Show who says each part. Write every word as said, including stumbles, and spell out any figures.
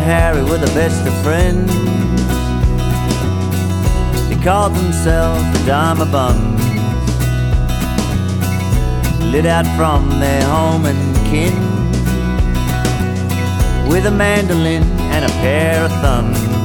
Speaker 1: Harry were the best of friends. They called themselves the Dharma Bums, lit out from their home and kin, with a mandolin and a pair of thumbs.